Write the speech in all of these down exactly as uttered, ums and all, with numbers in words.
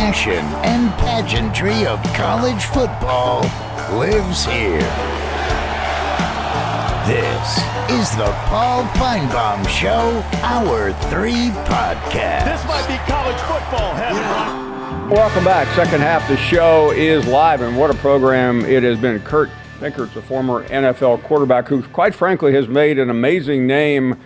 passion and pageantry of college football lives here. This is the Paul Finebaum Show, Hour three podcast. This might be college football heaven. Yeah. Welcome back. Second half of the show is live, and what a program it has been. Kurt Binkert's a former N F L quarterback who, quite frankly, has made an amazing name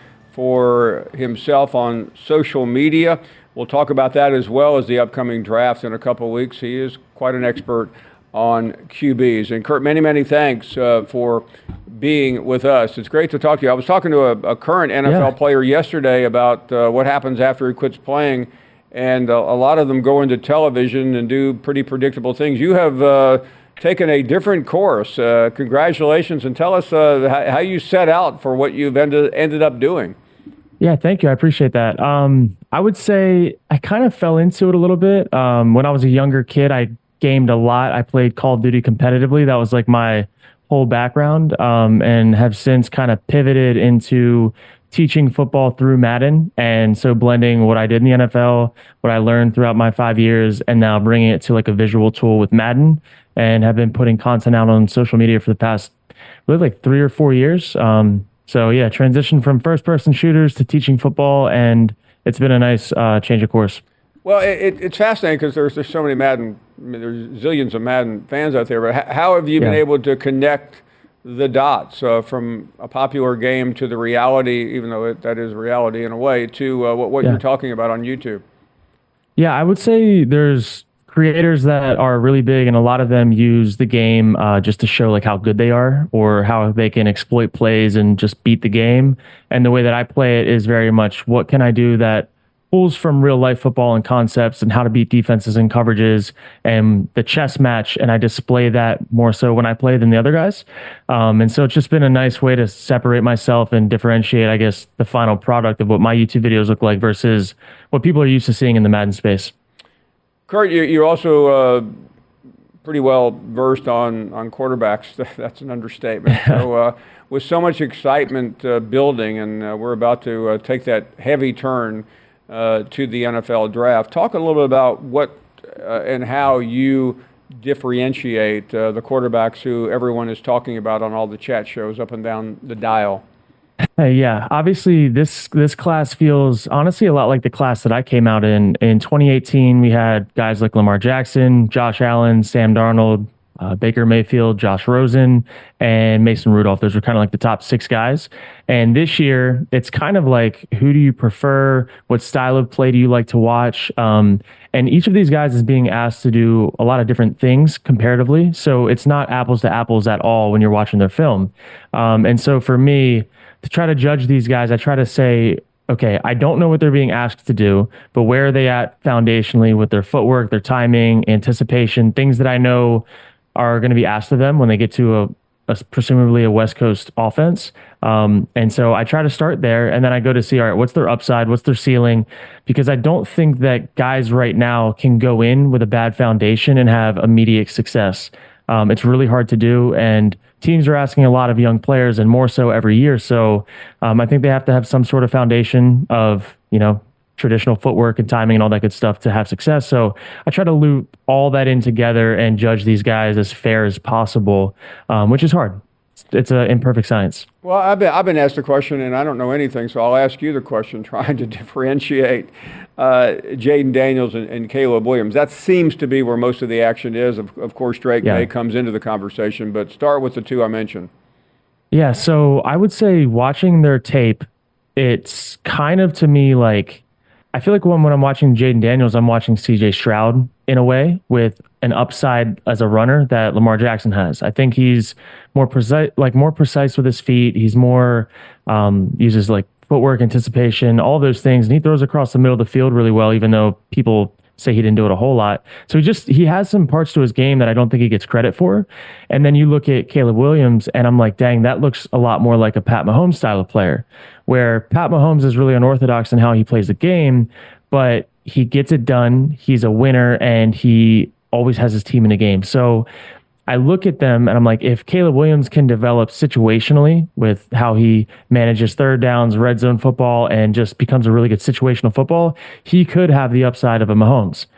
for himself on social media. We'll talk about that as well as the upcoming draft in a couple of weeks. He is quite an expert on Q Bs. And Kurt, many, many thanks uh, for being with us. It's great to talk to you. I was talking to a, a current N F L yeah. player yesterday about uh, what happens after he quits playing, and uh, a lot of them go into television and do pretty predictable things. You have uh, taken a different course. Uh, congratulations, and tell us uh, how, how you set out for what you've ended, ended up doing. Yeah, thank you. I appreciate that. Um, I would say I kind of fell into it a little bit. Um, when I was a younger kid, I gamed a lot. I played Call of Duty competitively. That was like my whole background, um, and have since kind of pivoted into teaching football through Madden. And so blending what I did in the N F L, what I learned throughout my five years, and now bringing it to like a visual tool with Madden, and have been putting content out on social media for the past really like three or four years. Um, So, yeah, transition from first-person shooters to teaching football, and it's been a nice uh, change of course. Well, it, it's fascinating because there's, there's so many Madden, I mean, there's zillions of Madden fans out there, but how have you yeah. been able to connect the dots uh, from a popular game to the reality, even though it, that is reality in a way, to uh, what, what yeah. you're talking about on YouTube? Yeah, I would say there's creators that are really big, and a lot of them use the game uh, just to show like how good they are or how they can exploit plays and just beat the game. And the way that I play it is very much what can I do that pulls from real life football and concepts and how to beat defenses and coverages and the chess match. And I display that more so when I play than the other guys. Um, and so it's just been a nice way to separate myself and differentiate, I guess, the final product of what my YouTube videos look like versus what people are used to seeing in the Madden space. Kurt, you're also uh, pretty well versed on, on quarterbacks. That's an understatement. So, uh, with so much excitement uh, building, and uh, we're about to uh, take that heavy turn uh, to the N F L draft, talk a little bit about what uh, and how you differentiate uh, the quarterbacks who everyone is talking about on all the chat shows up and down the dial. Hey, yeah, obviously this this class feels honestly a lot like the class that I came out in. In twenty eighteen, we had guys like Lamar Jackson, Josh Allen, Sam Darnold, uh, Baker Mayfield, Josh Rosen, and Mason Rudolph. Those were kind of like the top six guys. And this year, it's kind of like, who do you prefer? What style of play do you like to watch? Um, and each of these guys is being asked to do a lot of different things comparatively. So it's not apples to apples at all when you're watching their film. Um, and so for me, to try to judge these guys, I try to say, okay, I don't know what they're being asked to do, but where are they at foundationally with their footwork, their timing, anticipation, things that I know are going to be asked of them when they get to a, a presumably a West Coast offense. Um, and so I try to start there, and then I go to see, all right, what's their upside, what's their ceiling? Because I don't think that guys right now can go in with a bad foundation and have immediate success. Um, it's really hard to do, and teams are asking a lot of young players, and more so every year. So um, I think they have to have some sort of foundation of, you know, traditional footwork and timing and all that good stuff to have success. So I try to loop all that in together and judge these guys as fair as possible, um, which is hard. It's an imperfect science. Well, I've been, I've been asked the question, and I don't know anything, so I'll ask you the question, trying to differentiate uh, Jayden Daniels and, and Caleb Williams. That seems to be where most of the action is. Of, of course, Drake yeah. May comes into the conversation, but start with the two I mentioned. Yeah, so I would say watching their tape, it's kind of to me like, I feel like when, when I'm watching Jayden Daniels, I'm watching C J Stroud in a way, with an upside as a runner that Lamar Jackson has. I think he's more precise, like more precise with his feet. He's more um, uses like footwork, anticipation, all those things, and he throws across the middle of the field really well, even though people say he didn't do it a whole lot. So he just he has some parts to his game that I don't think he gets credit for. And then you look at Caleb Williams, and I'm like, dang, that looks a lot more like a Pat Mahomes style of player, where Pat Mahomes is really unorthodox in how he plays the game, but he gets it done. He's a winner, and he always has his team in the game. So I look at them and I'm like, if Caleb Williams can develop situationally with how he manages third downs, red zone football, and just becomes a really good situational football, he could have the upside of a Mahomes.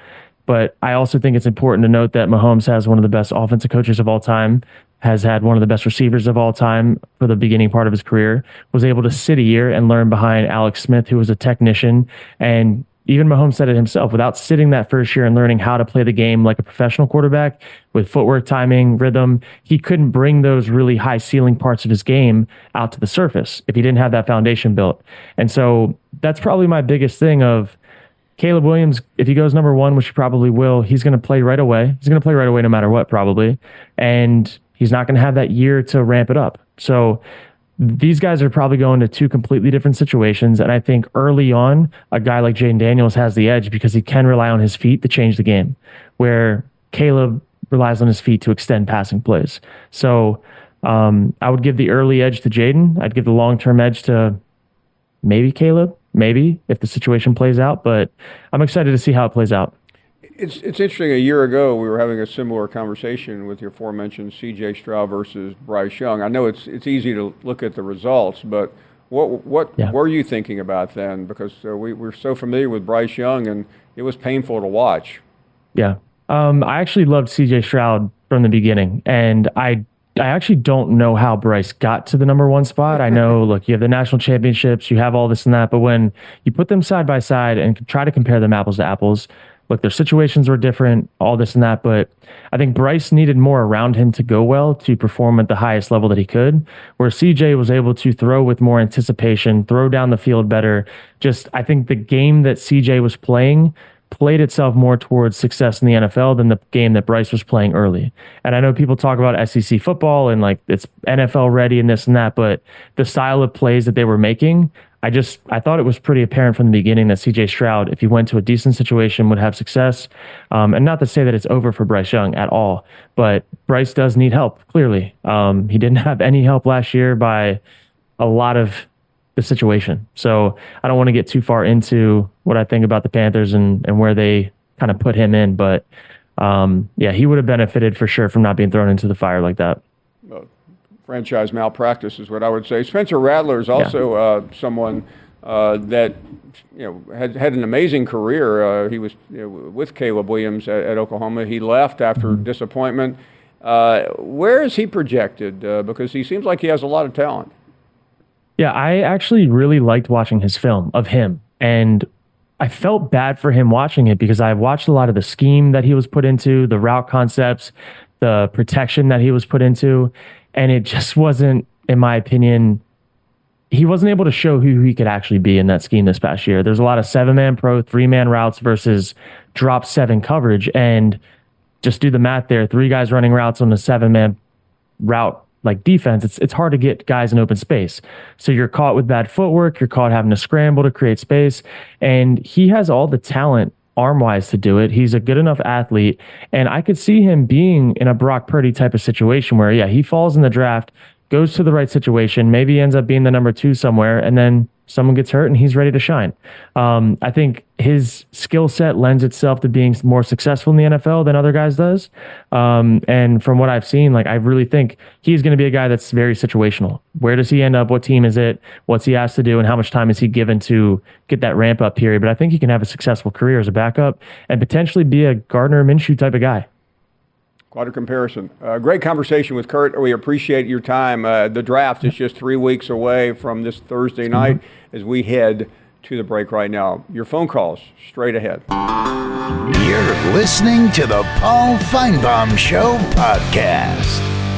But I also think it's important to note that Mahomes has one of the best offensive coaches of all time, has had one of the best receivers of all time for the beginning part of his career, was able to sit a year and learn behind Alex Smith, who was a technician. And even Mahomes said it himself, without sitting that first year and learning how to play the game like a professional quarterback with footwork, timing, rhythm, he couldn't bring those really high ceiling parts of his game out to the surface if he didn't have that foundation built. And so that's probably my biggest thing of Caleb Williams. If he goes number one, which he probably will, he's going to play right away. He's going to play right away no matter what, probably. And he's not going to have that year to ramp it up. So these guys are probably going to two completely different situations. And I think early on, a guy like Jayden Daniels has the edge because he can rely on his feet to change the game, where Caleb relies on his feet to extend passing plays. So um, I would give the early edge to Jayden. I'd give the long-term edge to maybe Caleb, maybe, if the situation plays out. But I'm excited to see how it plays out. It's it's interesting. A year ago, we were having a similar conversation with your aforementioned C J Stroud versus Bryce Young. I know it's it's easy to look at the results, but what what yeah. were you thinking about then? Because uh, we we're so familiar with Bryce Young, and it was painful to watch. Yeah, um, I actually loved C J Stroud from the beginning, and I I actually don't know how Bryce got to the number one spot. I know, look, you have the national championships, you have all this and that, but when you put them side by side and try to compare them apples to apples. Look, their situations were different, all this and that, but I think Bryce needed more around him to go well to perform at the highest level that he could, where C J was able to throw with more anticipation, throw down the field better. Just, I think the game that C J was playing played itself more towards success in the N F L than the game that Bryce was playing early. And I know people talk about S E C football and like it's N F L ready and this and that, but the style of plays that they were making, I just, I thought it was pretty apparent from the beginning that C J Stroud, if he went to a decent situation, would have success. Um, and not to say that it's over for Bryce Young at all, but Bryce does need help, clearly. Um, he didn't have any help last year by a lot of the situation. So I don't want to get too far into what I think about the Panthers and, and where they kind of put him in. But um, yeah, he would have benefited for sure from not being thrown into the fire like that. Well, franchise malpractice is what I would say. Spencer Rattler is also yeah. uh, someone uh, that you know had had an amazing career. Uh, he was you know, with Caleb Williams at, at Oklahoma. He left after mm-hmm. disappointment. Uh, where is he projected? Uh, because he seems like he has a lot of talent. Yeah, I actually really liked watching his film of him, and I felt bad for him watching it because I watched a lot of the scheme that he was put into, the route concepts, the protection that he was put into, and it just wasn't, in my opinion, he wasn't able to show who he could actually be in that scheme this past year. There's a lot of seven-man pro, three-man routes versus drop seven coverage, and just do the math there. Three guys running routes on a seven-man route like defense, it's it's hard to get guys in open space. So you're caught with bad footwork, you're caught having to scramble to create space, and he has all the talent arm-wise to do it. He's a good enough athlete, and I could see him being in a Brock Purdy type of situation where, yeah, he falls in the draft, goes to the right situation, maybe ends up being the number two somewhere, and then someone gets hurt and he's ready to shine. Um, I think his skill set lends itself to being more successful in the N F L than other guys does. Um, and from what I've seen, like I really think he's going to be a guy that's very situational. Where does he end up? What team is it? What's he asked to do? And how much time is he given to get that ramp up period? But I think he can have a successful career as a backup and potentially be a Gardner Minshew type of guy. Quite a comparison. Uh, great conversation with Kurt. We appreciate your time. Uh, the draft is just three weeks away from this Thursday night mm-hmm. as we head to the break right now. Your phone calls straight ahead. You're listening to the Paul Finebaum Show podcast.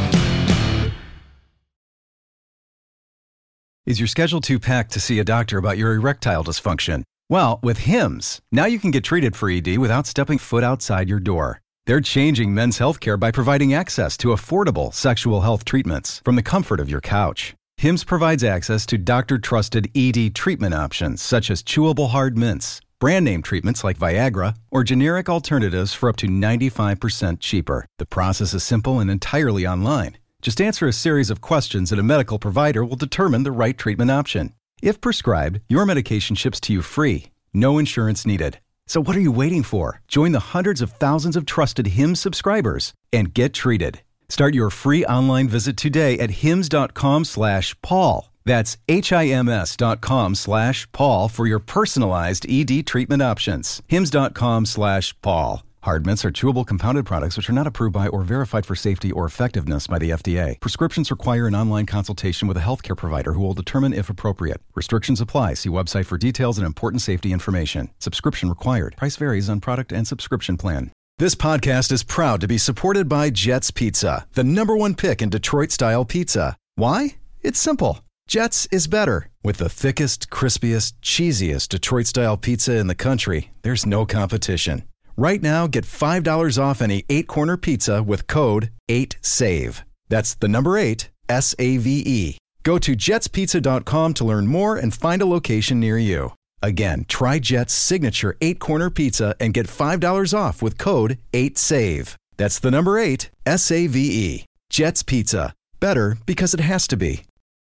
Is your schedule too packed to see a doctor about your erectile dysfunction? Well, with Hims, now you can get treated for E D without stepping foot outside your door. They're changing men's healthcare by providing access to affordable sexual health treatments from the comfort of your couch. Hims provides access to doctor-trusted E D treatment options such as chewable hard mints, brand-name treatments like Viagra, or generic alternatives for up to ninety-five percent cheaper. The process is simple and entirely online. Just answer a series of questions and a medical provider will determine the right treatment option. If prescribed, your medication ships to you free, no insurance needed. So what are you waiting for? Join the hundreds of thousands of trusted Hims subscribers and get treated. Start your free online visit today at hims.com slash Paul. That's H-I-M-S dot com slash Paul for your personalized E D treatment options. Hims.com slash Paul. Hard mints are chewable compounded products which are not approved by or verified for safety or effectiveness by the F D A. Prescriptions require an online consultation with a healthcare provider who will determine if appropriate. Restrictions apply. See website for details and important safety information. Subscription required. Price varies on product and subscription plan. This podcast is proud to be supported by Jets Pizza, the number one pick in Detroit-style pizza. Why? It's simple. Jets is better. With the thickest, crispiest, cheesiest Detroit-style pizza in the country, there's no competition. Right now, get five dollars off any eight-corner pizza with code eight save. That's the number eight, S A V E. Go to jets pizza dot com to learn more and find a location near you. Again, try Jet's signature eight-corner pizza and get five dollars off with code eight save. That's the number eight, S A V E. Jet's Pizza. Better because it has to be.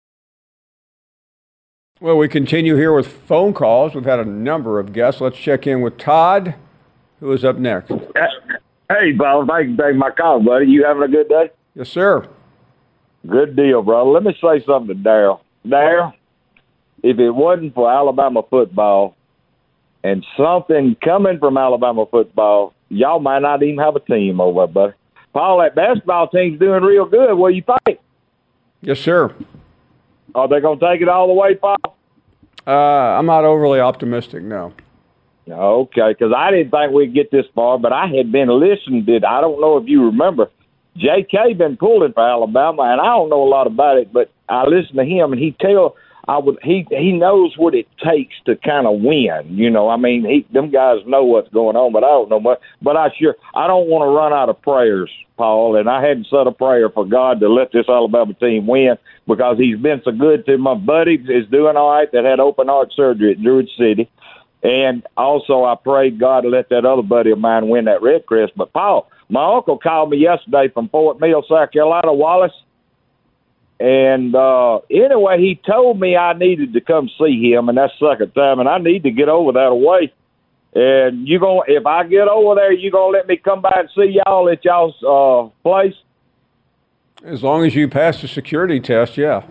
Well, we continue here with phone calls. We've had a number of guests. Let's check in with Todd, who is up next. Hey, Bob, thanks for taking my call, buddy. You having a good day? Yes, sir. Good deal, bro. Let me say something to Daryl. Daryl, if it wasn't for Alabama football and something coming from Alabama football, y'all might not even have a team over there, buddy. Paul, that basketball team's doing real good. What do you think? Yes, sir. Are they going to take it all the way, Paul? Uh, I'm not overly optimistic, no. Okay, because I didn't think we'd get this far, but I had been listening to, I don't know if you remember, J K been pulling for Alabama, and I don't know a lot about it, but I listened to him, and he tell I would he he knows what it takes to kind of win. You know, I mean, he them guys know what's going on, but I don't know much. But I sure I don't want to run out of prayers, Paul, and I hadn't said a prayer for God to let this Alabama team win because he's been so good to my buddy is doing all right that had open heart surgery at Druid City. And also, I prayed God to let that other buddy of mine win that Red Crest. But, Paul, my uncle called me yesterday from Fort Mill, South Carolina, Wallace. And uh, anyway, he told me I needed to come see him, and that's the second time, and I need to get over that way. And you gonna, if I get over there, you going to let me come by and see y'all at y'all's uh, place? As long as you pass the security test, yeah.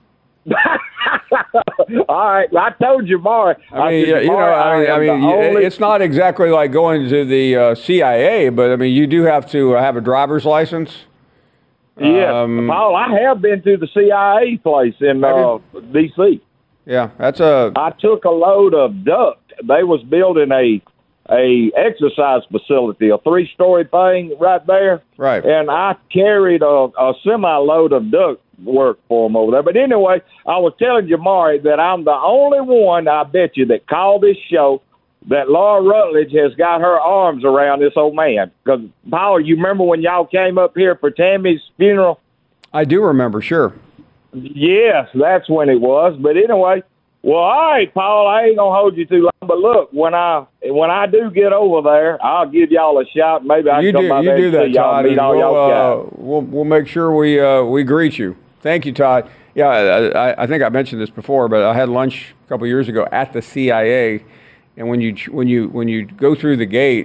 All right, I told you, Mark. I mean, you know, I mean, I mean only... it's not exactly like going to the uh, C I A, but I mean, you do have to have a driver's license. Yeah, um, Paul, I have been to the C I A place in uh, D C. Yeah, that's a. I took a load of duct. They was building a a exercise facility, a three story thing right there. Right. And I carried a, a semi load of duct work for them over there. But anyway, I was telling Jamari that I'm the only one, I bet you, that called this show that Laura Rutledge has got her arms around this old man. Because, Paul, you remember when y'all came up here for Tammy's funeral? I do remember, sure. Yes, that's when it was. But anyway, well, all right, Paul, I ain't going to hold you too long. But look, when I when I do get over there, I'll give y'all a shout. Maybe I can come by there and see y'all and meet all we'll, y'all uh, guys. We'll, we'll make sure we uh, we greet you. Thank you, Todd. Yeah, I, I think I mentioned this before, but I had lunch a couple years ago at the C I A, and when you when you when you go through the gate,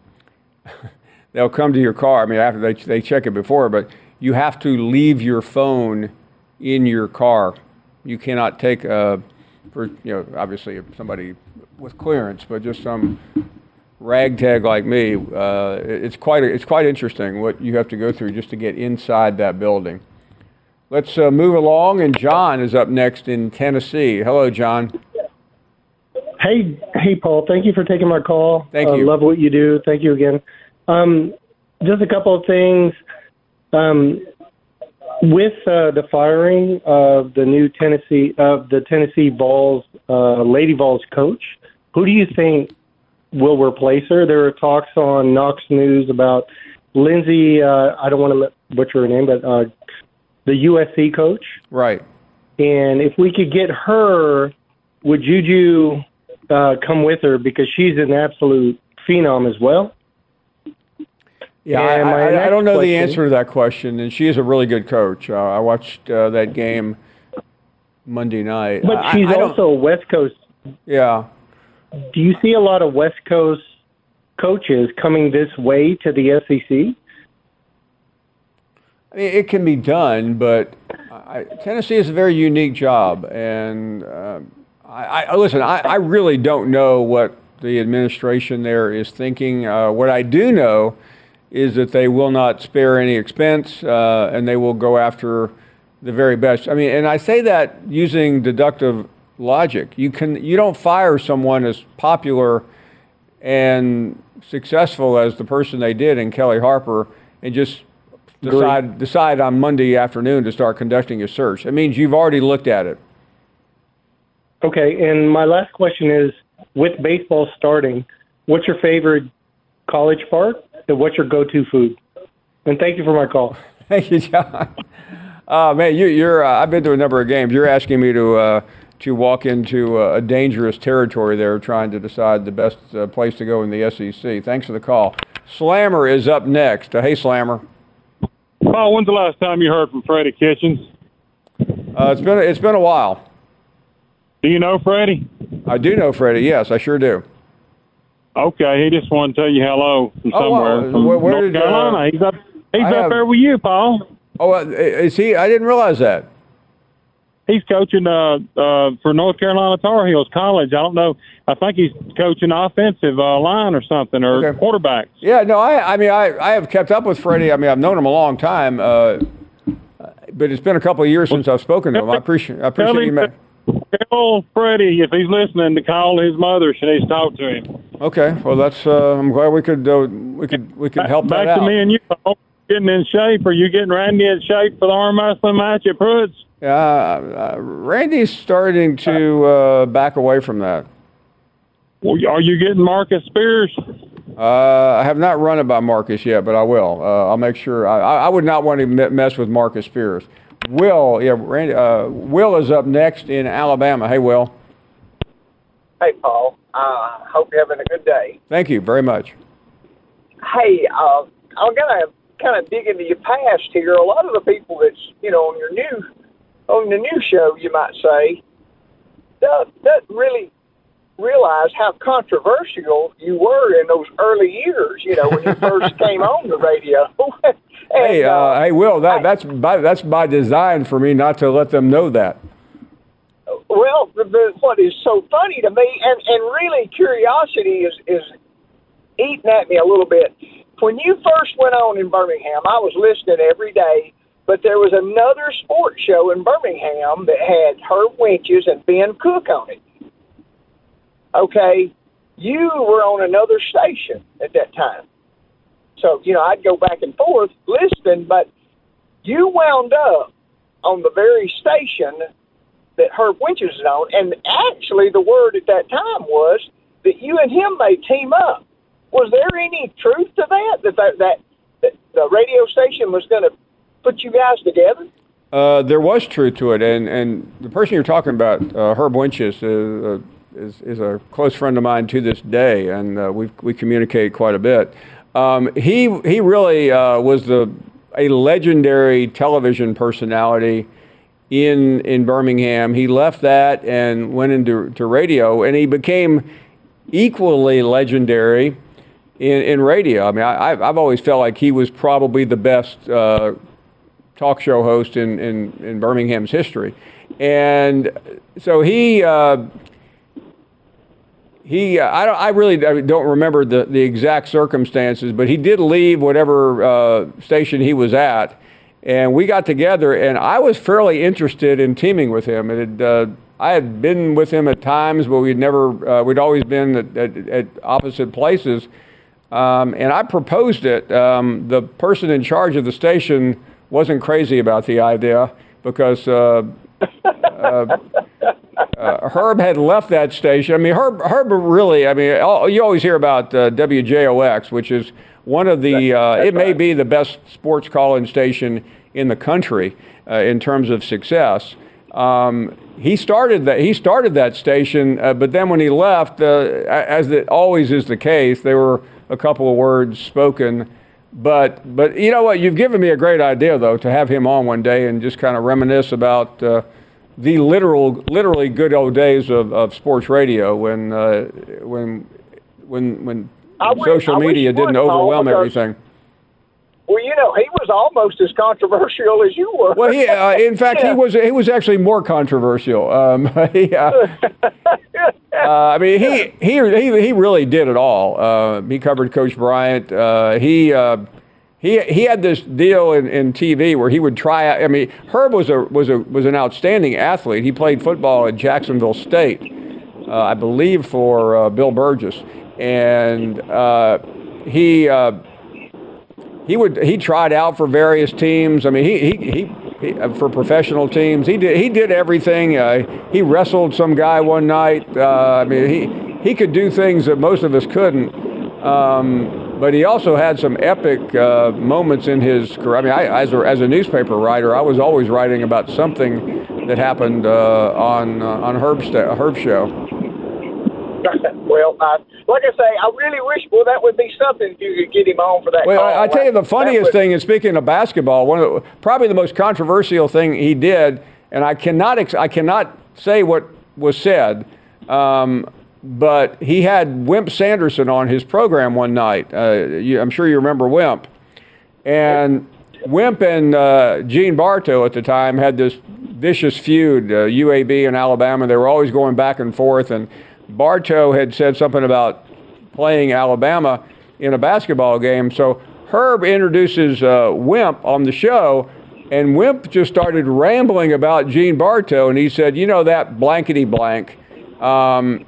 they'll come to your car. I mean, after they they check it before, but you have to leave your phone in your car. You cannot take a, for you know, obviously somebody with clearance, but just some ragtag like me. Uh, it's quite it's quite interesting what you have to go through just to get inside that building. Let's uh, move along, and John is up next in Tennessee. Hello, John. Hey, hey, Paul. Thank you for taking my call. Thank I you. Uh, love what you do. Thank you again. Um, just a couple of things. Um, with uh, the firing of the new Tennessee of the Tennessee Vols, uh, Lady Vols coach, who do you think will replace her? There were talks on Knox News about Lindsay. Uh, I don't want to butcher her name, but. Uh, the U S C coach. Right. And if we could get her, would Juju uh, come with her? Because she's an absolute phenom as well. Yeah, I, I, I don't know question, the answer to that question, and she is a really good coach. Uh, I watched uh, that game Monday night. But I, she's I also a West Coast. Yeah. Do you see a lot of West Coast coaches coming this way to the S E C? It can be done, but I, Tennessee is a very unique job. And uh, I, I listen, I, I really don't know what the administration there is thinking. Uh, what I do know is that they will not spare any expense, uh, and they will go after the very best. I mean, and I say that using deductive logic. You can you don't fire someone as popular and successful as the person they did in Kelly Harper and just decide decide on Monday afternoon to start conducting a search. It means you've already looked at it. Okay, and my last question is, with baseball starting, what's your favorite college park, and what's your go-to food? And thank you for my call. Thank you, John. Uh, man, you, you're. Uh, I've been to a number of games. You're asking me to uh, to walk into a, a dangerous territory there, trying to decide the best uh, place to go in the S E C. Thanks for the call. Slammer is up next. Uh, hey, Slammer. Paul, when's the last time you heard from Freddie Kitchens? Uh, it's been it's been a while. Do you know Freddie? I do know Freddie. Yes, I sure do. Okay, he just wanted to tell you hello from Oh, somewhere. well, from where- where North did, uh, Carolina. He's up. He's I up have- there with you, Paul. Oh, uh, is he? I didn't realize that. He's coaching uh, uh, for North Carolina Tar Heels College. I don't know. I think he's coaching offensive uh, line or something, or Okay. quarterbacks. Yeah, no, I, I mean, I, I have kept up with Freddie. I mean, I've known him a long time, uh, but it's been a couple of years since I've spoken to him. I appreciate, I Tell appreciate you. him Ma- to tell Freddie, if he's listening, to call his mother. She needs to talk to him. okay, well, that's. Uh, I'm glad we could, uh, we could, we could help Back that to out. me and you, Paul. Getting in shape. Are you getting Randy in shape for the arm wrestling match at Pruitt's? Uh, uh, Randy's starting to uh, back away from that. Well, are you getting Marcus Spears? Uh, I have not run it by Marcus yet, but I will. Uh, I'll make sure. I, I would not want to me- mess with Marcus Spears. Will, yeah, Randy. Uh, Will is up next in Alabama. Hey, Will. Hey, Paul. I uh, hope you're having a good day. Thank you very much. Hey, uh, I'm going to kind of dig into your past here. A lot of the people that's, you know, on your new, on the new show, you might say, don't, don't really realize how controversial you were in those early years, you know, when you first came on the radio. and, Hey, uh, uh, hey, Will. That, I- that's by, that's by design for me not to let them know that. Well, the, the, what is so funny to me, and, and really curiosity is, is eating at me a little bit. When you first went on in Birmingham, I was listening every day, but there was another sports show in Birmingham that had Herb Winches and Ben Cook on it. Okay, you were on another station at that time. So, you know, I'd go back and forth listening, but you wound up on the very station that Herb Winches is on, and actually the word at that time was that you and him may team up. Was there any truth to that, that that, that, that the radio station was going to put you guys together? Uh, there was truth to it, and, and the person you're talking about, uh, Herb Winches, uh, is is a close friend of mine to this day, and uh, we we communicate quite a bit. Um, he he really uh, was the a legendary television personality in in Birmingham. He left that and went into to radio, and he became equally legendary in, in radio. I mean, I, I've I've always felt like he was probably the best uh, talk show host in, in, in Birmingham's history, and so he. Uh, He, uh, I don't, I really don't remember the, the exact circumstances, but he did leave whatever uh, station he was at, and we got together, and I was fairly interested in teaming with him. It had, uh, I had been with him at times, but we'd never, uh, we'd always been at, at, at opposite places, um, and I proposed it. Um, the person in charge of the station wasn't crazy about the idea because. Uh, uh, Uh, Herb had left that station. I mean, Herb, Herb really, I mean, all, you always hear about uh, W J O X, which is one of the, uh, it may be the best sports call-in station in the country uh, in terms of success. Um, he started that, he started that station, uh, but then when he left, uh, as it always is the case, there were a couple of words spoken. But, but you know what, you've given me a great idea, though, to have him on one day and just kind of reminisce about uh, the literal, literally good old days of, of sports radio when, uh, when, when, when I wish- social I wish media you would, didn't Paul, overwhelm because- everything. Well, you know, he was almost as controversial as you were. Well, he, uh, in fact, yeah. he was he was actually more controversial. Um, he, uh, uh, I mean, he, he he he really did it all. Uh, he covered Coach Bryant. Uh, he uh, he he had this deal in, in T V where he would try out. I mean, Herb was a was a was an outstanding athlete. He played football at Jacksonville State, uh, I believe, for uh, Bill Burgess, and uh, he. Uh, He would. He tried out for various teams. I mean, he he, he, he for professional teams. He did. He did everything. Uh, he wrestled some guy one night. Uh, I mean, he he could do things that most of us couldn't. Um, but he also had some epic uh, moments in his career. I mean, I, as a as a newspaper writer, I was always writing about something that happened uh, on uh, on Herb's Herb show. Well, uh, like I say, I really wish, well, that would be something if you could get him on for that. Well, call. I, I tell you, the funniest thing is, speaking of basketball, one of the, probably the most controversial thing he did, and I cannot ex- I cannot say what was said, um, but he had Wimp Sanderson on his program one night. Uh, you, I'm sure you remember Wimp. And Wimp and uh, Gene Bartow at the time had this vicious feud, uh, U A B and Alabama. They were always going back and forth, and Bartow had said something about playing Alabama in a basketball game. So Herb introduces uh, Wimp on the show, and Wimp just started rambling about Gene Bartow, and he said, you know, that blankety blank. Um,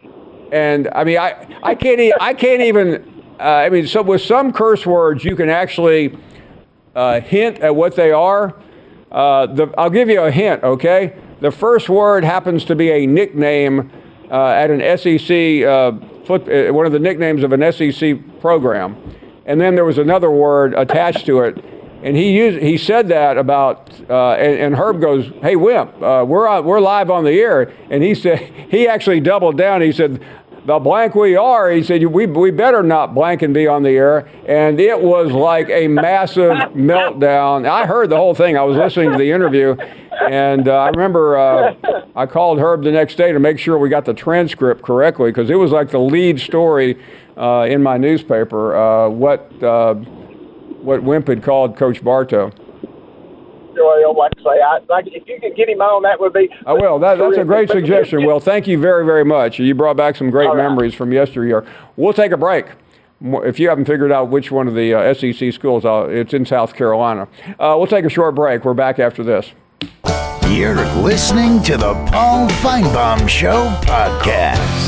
and I mean, I, I can't e- I can't even, uh, I mean, so with some curse words, you can actually uh, hint at what they are. Uh, the, I'll give you a hint, okay? The first word happens to be a nickname Uh, at an S E C, uh, foot, uh, one of the nicknames of an S E C program. And then there was another word attached to it. And he used, he said that about, uh, and, and Herb goes, hey, Wimp, uh, we're, on, we're live on the air. And he said, he actually doubled down. He said, the blank we are, he said, we, we better not blank and be on the air. And it was like a massive meltdown. I heard the whole thing. I was listening to the interview. And uh, I remember uh, I called Herb the next day to make sure we got the transcript correctly, because it was like the lead story uh, in my newspaper, uh, what uh, what Wimp had called Coach Bartow. Well, like I say, I, like, if you could get him on, that would be. I will. That, that's a great suggestion. Well, thank you very, very much. You brought back some great right. memories from yesteryear. We'll take a break. If you haven't figured out which one of the uh, S E C schools, uh, it's in South Carolina. Uh, we'll take a short break. We're back after this. You're listening to the Paul Finebaum Show podcast.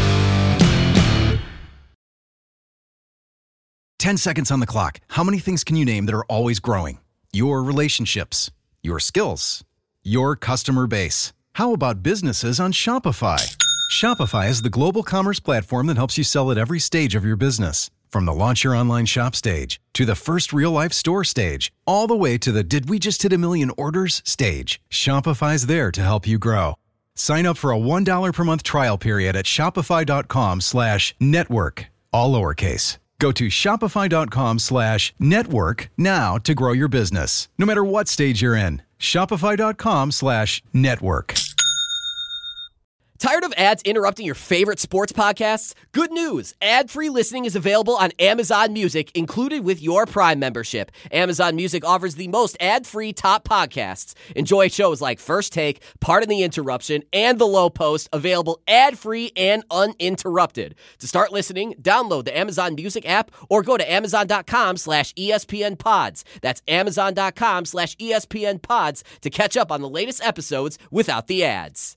Ten seconds on the clock. How many things can you name that are always growing? Your relationships, your skills, your customer base. How about businesses on Shopify? Shopify is the global commerce platform that helps you sell at every stage of your business. From the launch your online shop stage, to the first real-life store stage, all the way to the did we just hit a million orders stage, Shopify's there to help you grow. Sign up for a one dollar per month trial period at shopify.com slash network, all lowercase. Go to shopify.com slash network now to grow your business, no matter what stage you're in. Shopify.com slash network. Tired of ads interrupting your favorite sports podcasts? Good news! Ad-free listening is available on Amazon Music, included with your Prime membership. Amazon Music offers the most ad-free top podcasts. Enjoy shows like First Take, Pardon the Interruption, and The Low Post, available ad-free and uninterrupted. To start listening, download the Amazon Music app or go to amazon.com slash ESPN pods. That's amazon.com slash ESPN pods to catch up on the latest episodes without the ads.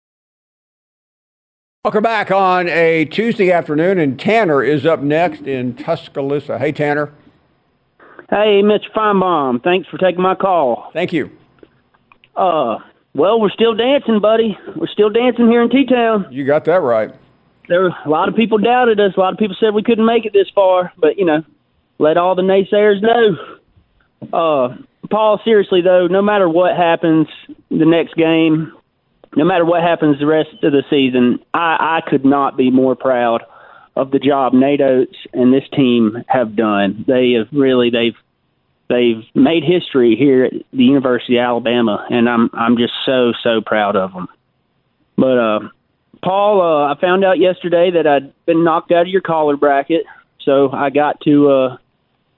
Welcome back on a Tuesday afternoon, and Tanner is up next in Tuscaloosa. Hey, Tanner. Hey, Mister Finebaum. Thanks for taking my call. Thank you. Uh, well, we're still dancing, buddy. We're still dancing here in T-Town. You got that right. There were a lot of people doubted us. A lot of people said we couldn't make it this far, but, you know, let all the naysayers know. Uh, Paul, seriously, though, no matter what happens the next game, no matter what happens the rest of the season, I, I could not be more proud of the job Nate Oates and this team have done. They have really, they've, they've made history here at the University of Alabama, and I'm, I'm just so, so proud of them. But, uh, Paul, uh, I found out yesterday that I'd been knocked out of your caller bracket, so I got to, uh,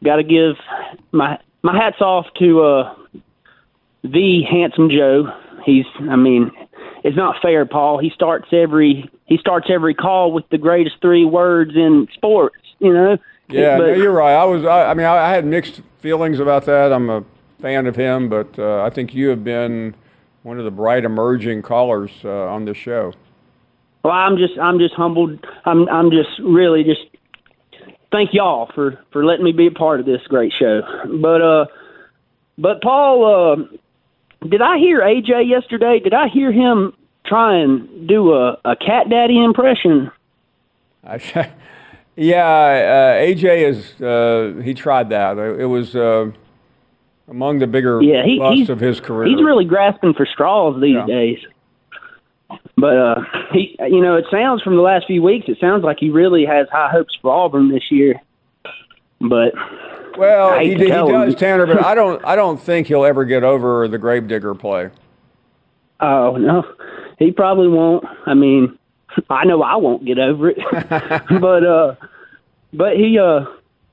got to give my my hats off to uh, the Handsome Joe. He's, I mean, it's not fair, Paul. He starts every he starts every call with the greatest three words in sports. You know. Yeah, but, no, you're right. I was. I, I mean, I, I had mixed feelings about that. I'm a fan of him, but uh, I think you have been one of the bright emerging callers uh, on this show. Well, I'm just I'm just humbled. I'm I'm just really just thank y'all for, for letting me be a part of this great show. But uh, but Paul, uh, did I hear A J yesterday? Did I hear him try and do a, a cat daddy impression? I, yeah, uh, A J is uh, he tried that. It was uh, among the bigger yeah, he, busts of his career. He's really grasping for straws these yeah. days. But, uh, he, you know, it sounds from the last few weeks, it sounds like he really has high hopes for Auburn this year. But, well, he, he does, him. Tanner, but I don't I don't think he'll ever get over the Gravedigger play. Oh, no, he probably won't. I mean, I know I won't get over it. but, uh, but he, uh,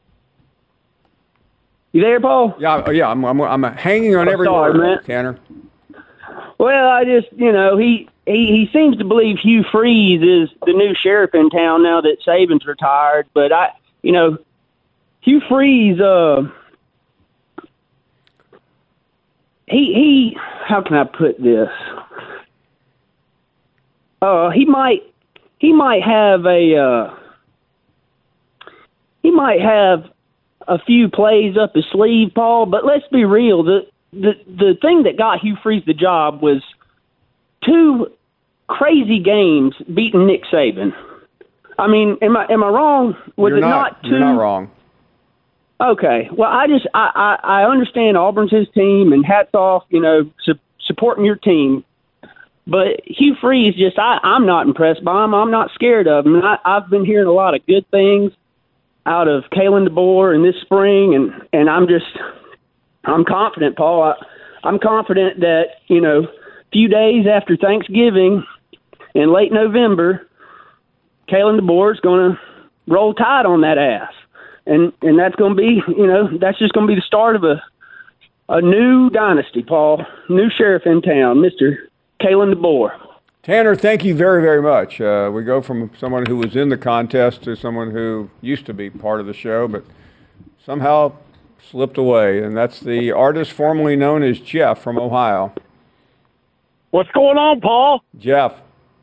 you there, Paul? Yeah, yeah, I'm, I'm, I'm hanging on oh, every sorry, word, man. Tanner. Well, I just, you know, he, he, he seems to believe Hugh Freeze is the new sheriff in town now that Saban's retired. But, I, you know, Hugh Freeze, uh, he, he, how can I put this? Uh, he might, he might have a, uh, he might have a few plays up his sleeve, Paul, but let's be real. The, the, the thing that got Hugh Freeze the job was two crazy games beating Nick Saban. I mean, am I, am I wrong? Was you're it not, not two? You're not wrong. Okay. Well, I just, I, I, I understand Auburn's his team, and hats off, you know, su- supporting your team. But Hugh Freeze, just, I, I'm not impressed by him. I'm not scared of him. And I, I've been hearing a lot of good things out of Kalen DeBoer in this spring, and, and I'm just, I'm confident, Paul. I, I'm confident that, you know, a few days after Thanksgiving in late November, Kalen DeBoer is going to roll tide on that ass. And and that's going to be, you know, that's just going to be the start of a a new dynasty, Paul. New sheriff in town, Mister Kalen DeBoer. Tanner, thank you very, very much. Uh, we go from someone who was in the contest to someone who used to be part of the show, but somehow slipped away. And that's the artist formerly known as Jeff from Ohio. What's going on, Paul? Jeff.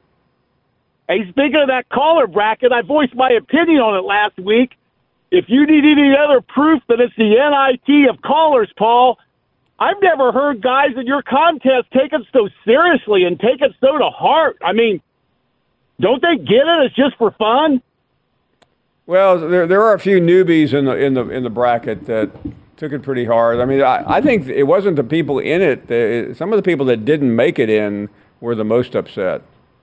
Hey, speaking of that caller bracket, I voiced my opinion on it last week. If you need any other proof that it's the N I T of callers, Paul, I've never heard guys in your contest take it so seriously and take it so to heart. I mean, don't they get it? It's just for fun. Well, there there are a few newbies in the in the in the bracket that took it pretty hard. I mean, I, I think it wasn't the people in it. The, some of the people that didn't make it in were the most upset.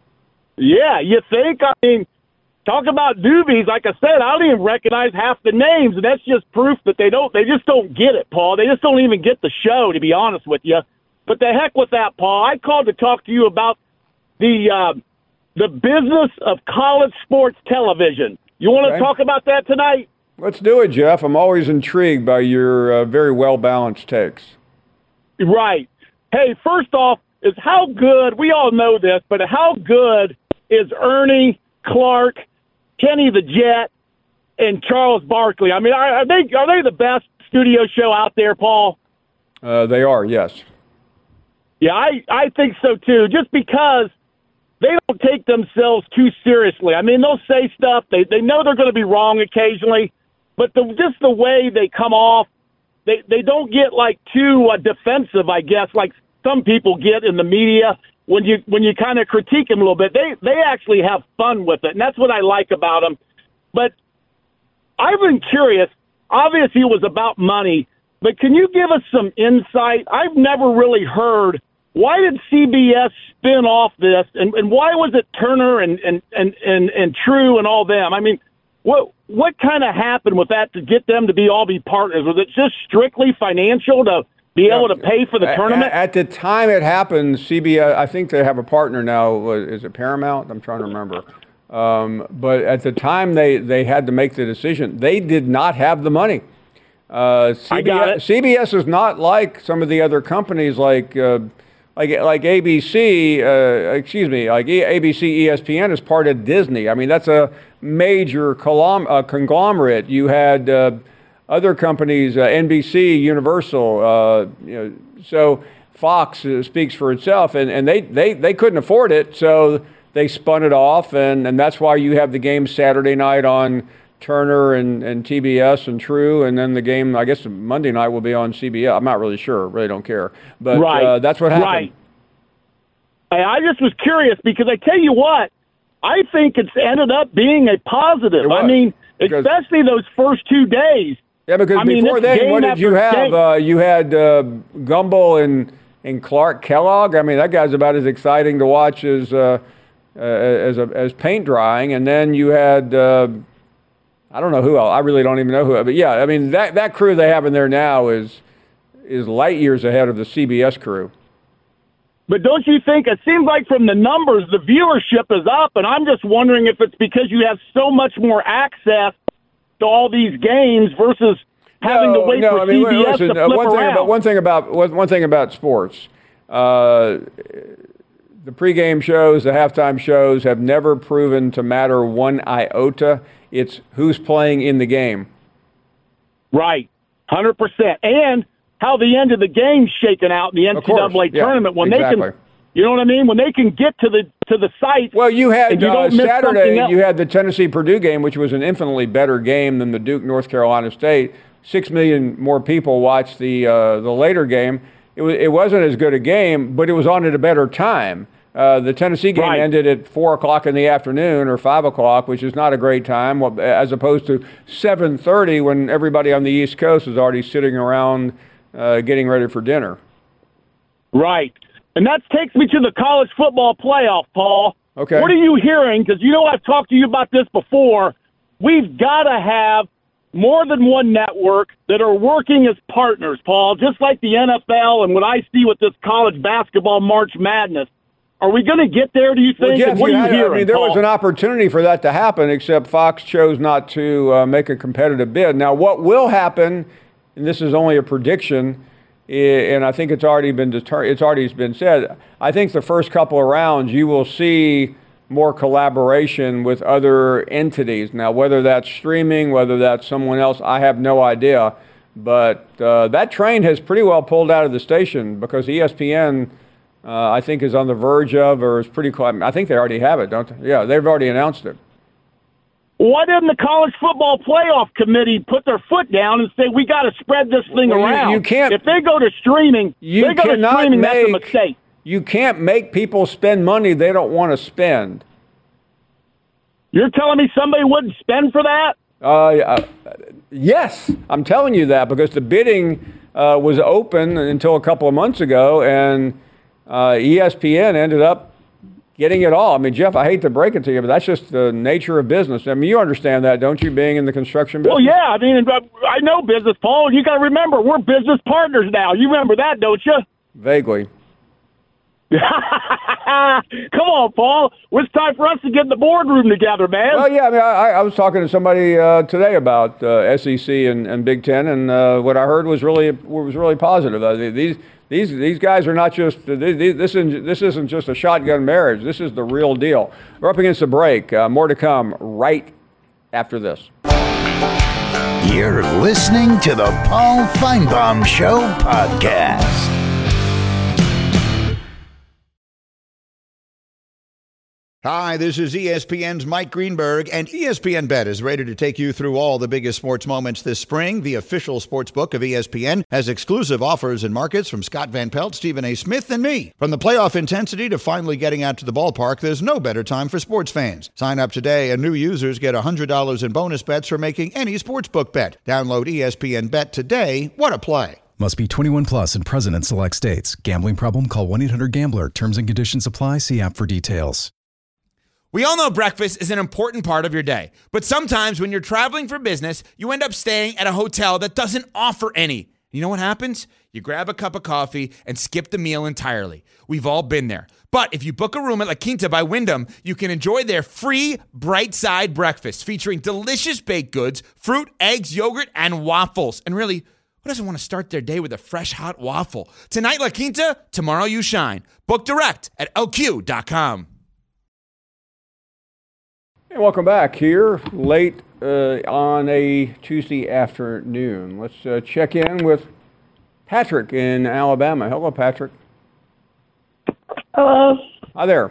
Yeah, you think? I mean, talk about newbies. Like I said, I don't even recognize half the names, and that's just proof that they don't. They just don't get it, Paul. They just don't even get the show, to be honest with you. But the heck with that, Paul. I called to talk to you about the uh, the business of college sports television. You want to okay. talk about that tonight? Let's do it, Jeff. I'm always intrigued by your uh, very well-balanced takes. Right. Hey, first off, is how good, we all know this, but how good is Ernie, Clark, Kenny the Jet, and Charles Barkley? I mean, are, are they are they the best studio show out there, Paul? Uh, they are, yes. Yeah, I, I think so, too, just because they don't take themselves too seriously. I mean, they'll say stuff. They they know they're going to be wrong occasionally, but the, just the way they come off, they, they don't get, like, too uh, defensive, I guess, like some people get in the media. When you when you kind of critique them a little bit, they, they actually have fun with it, and that's what I like about them. But I've been curious. Obviously, it was about money, but can you give us some insight? I've never really heard, why did C B S spin off this, and, and why was it Turner and, and, and, and, and True and all them? I mean, what what kind of happened with that to get them to be all be partners? Was it just strictly financial to be able to pay for the tournament? At, at the time it happened, C B S, I think they have a partner now. Is it Paramount? I'm trying to remember. Um, but at the time they, they had to make the decision, they did not have the money. Uh, C B S, I got it. C B S is not like some of the other companies like uh, like like A B C. Uh, excuse me, like A B C, E S P N is part of Disney. I mean, that's a major colom- uh, conglomerate. You had uh, other companies, uh, N B C, Universal. Uh, you know, so Fox uh, speaks for itself, and, and they, they, they couldn't afford it, so they spun it off, and, and that's why you have the game Saturday night on Turner and, and T B S and True, and then the game, I guess Monday night will be on C B S. I'm not really sure, really don't care, but right. uh, that's what happened. Right. I just was curious because I tell you what, I think it's ended up being a positive. I mean, because, especially those first two days. Yeah, because I mean, before then, what did you have? Uh, you had uh, Gumbel and, and Clark Kellogg. I mean, that guy's about as exciting to watch as uh, uh, as a, as paint drying. And then you had, uh, I don't know who else. I really don't even know who. But yeah, I mean, that, that crew they have in there now is is light years ahead of the C B S crew. But don't you think it seems like from the numbers, the viewership is up, and I'm just wondering if it's because you have so much more access to all these games versus having no, to wait no, for I mean, C B S listen, to flip uh, one around. thing about one thing about one thing about sports, uh, the pregame shows, the halftime shows have never proven to matter one iota. It's who's playing in the game. Right, one hundred percent, and how the end of the game's shaken out in the N C double A yeah, tournament when exactly. they can, you know what I mean? When they can get to the to the site. Well, you had you uh, don't miss Saturday. You had the Tennessee Purdue game, which was an infinitely better game than the Duke North Carolina State. Six million more people watched the uh, the later game. It was it wasn't as good a game, but it was on at a better time. Uh, the Tennessee game right. ended at four o'clock in the afternoon or five o'clock, which is not a great time, as opposed to seven thirty when everybody on the East Coast is already sitting around uh, getting ready for dinner. Right. And that takes me to the college football playoff, Paul. Okay. What are you hearing? Because you know I've talked to you about this before. We've got to have more than one network that are working as partners, Paul, just like the N F L and what I see with this college basketball March Madness. Are we going to get there, do you think? Well, Jeff, what you are you had, hearing, I mean, there Paul? was an opportunity for that to happen, except Fox chose not to uh, make a competitive bid. Now, what will happen, and this is only a prediction, and I think it's already been deter- it's already been said, I think the first couple of rounds you will see more collaboration with other entities. Now, whether that's streaming, whether that's someone else, I have no idea. But uh, that train has pretty well pulled out of the station because E S P N, uh, I think, is on the verge of, or is pretty close. I think they already have it, don't they? Yeah, they've already announced it. Why didn't the college football playoff committee put their foot down and say, we got to spread this thing well, around? You, you can't. If they go to streaming, you they go to cannot streaming, make, that's a mistake. You can't make people spend money they don't want to spend. You're telling me somebody wouldn't spend for that? Uh, uh, yes, I'm telling you that because the bidding uh, was open until a couple of months ago, and uh, E S P N ended up getting it all. I mean, Jeff, I hate to break it to you, but that's just the nature of business. I mean, you understand that, don't you, being in the construction business? Well, yeah. I mean, I know business, Paul. You got to remember, we're business partners now. You remember that, don't you? Vaguely. Come on, Paul. It's time for us to get in the boardroom together, man. Well, yeah, I mean, I, I was talking to somebody uh, today about uh, S E C and, and Big Ten, and uh, what I heard was really was really positive. Uh, these these these guys are not just these, this isn't this isn't just a shotgun marriage. This is the real deal. We're up against the break. Uh, more to come right after this. You're listening to the Paul Feinbaum Show podcast. Hi, this is E S P N's Mike Greenberg, and E S P N Bet is ready to take you through all the biggest sports moments this spring. The official sports book of E S P N has exclusive offers and markets from Scott Van Pelt, Stephen A. Smith, and me. From the playoff intensity to finally getting out to the ballpark, there's no better time for sports fans. Sign up today, and new users get one hundred dollars in bonus bets for making any sportsbook bet. Download E S P N Bet today. What a play. Must be twenty-one plus and present in select states. Gambling problem? Call one eight hundred gambler. Terms and conditions apply. See app for details. We all know breakfast is an important part of your day, but sometimes when you're traveling for business, you end up staying at a hotel that doesn't offer any. You know what happens? You grab a cup of coffee and skip the meal entirely. We've all been there. But if you book a room at La Quinta by Wyndham, you can enjoy their free Bright Side breakfast featuring delicious baked goods, fruit, eggs, yogurt, and waffles. And really, who doesn't want to start their day with a fresh, hot waffle? Tonight, La Quinta, tomorrow you shine. Book direct at L Q dot com. Hey, welcome back here late uh, on a Tuesday afternoon. Let's uh, check in with Patrick in Alabama. Hello, Patrick. Hello. Hi there.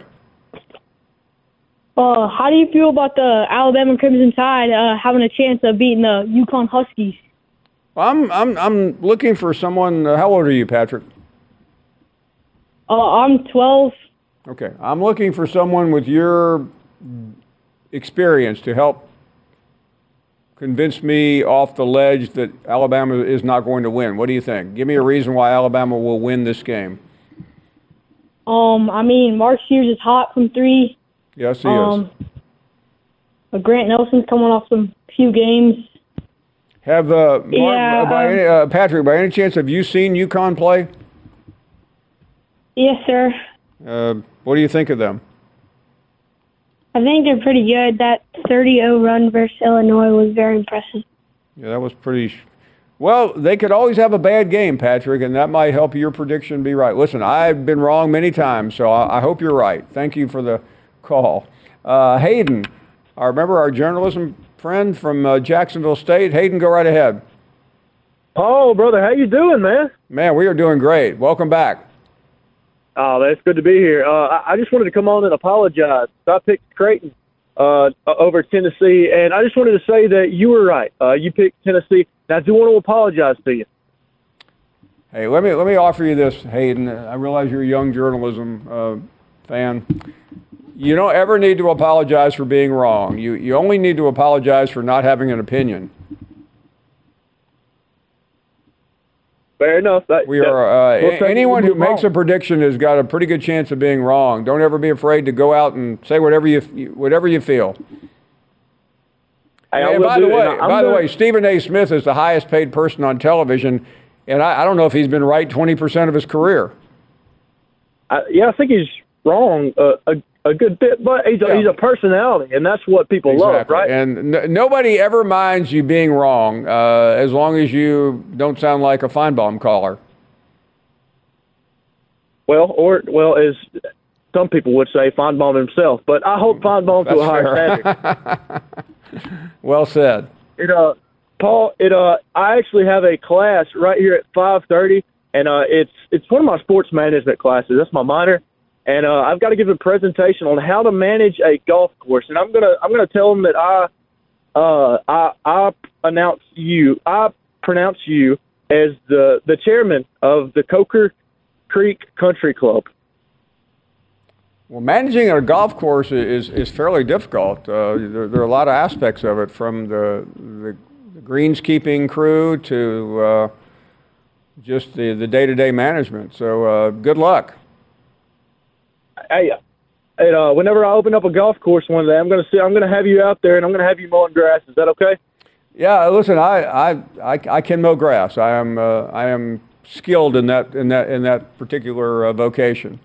Uh, how do you feel about the Alabama Crimson Tide uh, having a chance of beating the UConn Huskies? Well, I'm I'm I'm looking for someone. Uh, how old are you, Patrick? Uh, I'm twelve. Okay, I'm looking for someone with your experience to help convince me off the ledge that Alabama is not going to win. What do you think? Give me a reason why Alabama will win this game. Um, I mean, Mark Sears is hot from three. Yes, he um, is. Uh, Grant Nelson's coming off some few games. Have uh, Mark, Yeah, uh, by um, any, uh, Patrick, by any chance, have you seen UConn play? Yes, sir. Uh, what do you think of them? I think they're pretty good. That thirty oh run versus Illinois was very impressive. Yeah, that was pretty. Sh- well, they could always have a bad game, Patrick, and that might help your prediction be right. Listen, I've been wrong many times, so I, I hope you're right. Thank you for the call. Uh, Hayden, I remember our journalism friend from uh, Jacksonville State. Hayden, go right ahead. Oh, brother, how you doing, man? Man, we are doing great. Welcome back. Oh, that's good to be here. Uh, I, I just wanted to come on and apologize. I picked Creighton uh, over Tennessee, and I just wanted to say that you were right. Uh, you picked Tennessee, and I do want to apologize to you. Hey, let me let me offer you this, Hayden. I realize you're a young journalism uh, fan. You don't ever need to apologize for being wrong. You you only need to apologize for not having an opinion. Fair enough. That, we are uh, we'll a- anyone who makes wrong. a prediction has got a pretty good chance of being wrong. Don't ever be afraid to go out and say whatever you whatever you feel. Hey, I and will by the do it. way, And I'm by the gonna- way, Stephen A. Smith is the highest paid person on television, and I, I don't know if he's been right twenty percent of his career. I, yeah, I think he's wrong uh, a, a good bit, but he's a, Yeah. he's a personality, and that's what people love, Exactly. right? And n- nobody ever minds you being wrong, uh, as long as you don't sound like a Feinbaum caller. Well, or well, as some people would say, Feinbaum himself. But I hold Feinbaum to a higher standard. Well said. It uh, Paul, it uh, I actually have a class right here at five thirty, and uh, it's it's one of my sports management classes. That's my minor, and uh, I've got to give a presentation on how to manage a golf course. And I'm gonna I'm gonna tell them that I uh I I announce you I pronounce you as the the chairman of the Coker Creek Country Club. Well, managing a golf course is is fairly difficult. Uh, there, there are a lot of aspects of it, from the the, the greenskeeping crew to uh, just the the day to day management. So, uh, good luck. Hey, and, uh, whenever I open up a golf course one day, I'm gonna see I'm gonna have you out there, and I'm gonna have you mowing grass. Is that okay? Yeah, listen, I I I, I can mow grass. I am uh, I am skilled in that in that in that particular uh, vocation.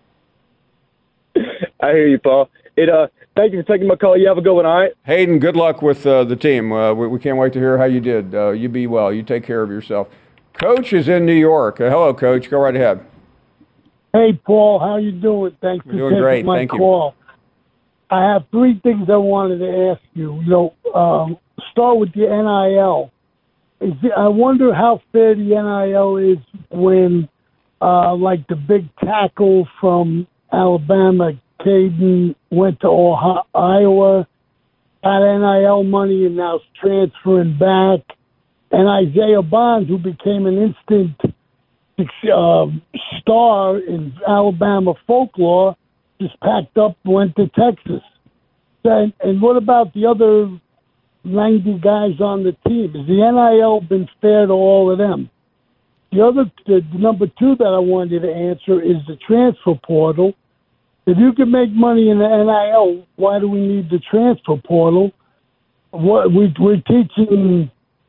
I hear you, Paul. It uh, thank you for taking my call. You have a good one, all right? Hayden, good luck with uh, the team. Uh, we, we can't wait to hear how you did. Uh, you be well. You take care of yourself. Coach is in New York. Uh, hello, Coach. Go right ahead. Hey, Paul. How you doing? Thanks We're for doing taking great. my Thank you. call. I have three things I wanted to ask you. You know, um, start with the N I L. Is it, I wonder how fair the N I L is when, uh, like, the big tackle from Alabama, Caden, went to Ohio, Iowa, got N I L money, and now is transferring back. And Isaiah Bonds, who became an instant uh, star in Alabama folklore, just packed up, went to Texas. And, and what about the other ninety guys on the team? Has the N I L been fair to all of them? The other, the, the number two that I wanted to answer is the transfer portal. If you can make money in the N I L, why do we need the transfer portal? What we, we're teaching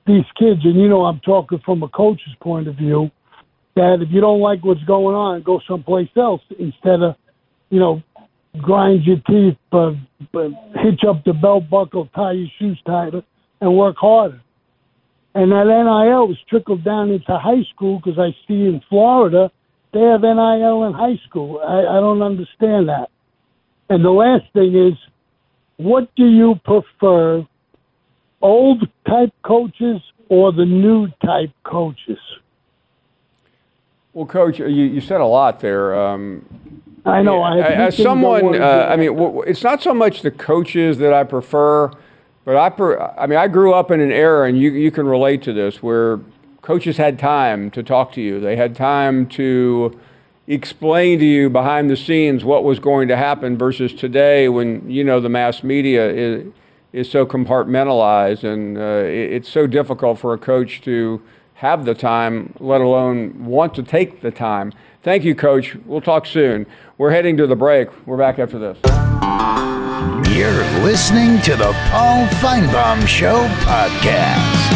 these kids, and you know I'm talking from a coach's point of view, that if you don't like what's going on, go someplace else instead of, you know, grind your teeth, but, but hitch up the belt buckle, tie your shoes tighter, and work harder. And that N I L was trickled down into high school because I see in Florida they have N I L in high school. I, I don't understand that. And the last thing is, what do you prefer, old type coaches or the new type coaches? Well, Coach, you, you said a lot there. Um, I know. I as someone, uh, I mean, w- it's not so much the coaches that I prefer, but I, per, I mean, I grew up in an era, and you you can relate to this, where coaches had time to talk to you. They had time to explain to you behind the scenes what was going to happen versus today when, you know, the mass media is is so compartmentalized, and uh, it, it's so difficult for a coach to have the time, let alone want to take the time. Thank you, Coach. We'll talk soon. We're heading to the break. We're back after this. You're listening to the Paul Feinbaum Show podcast.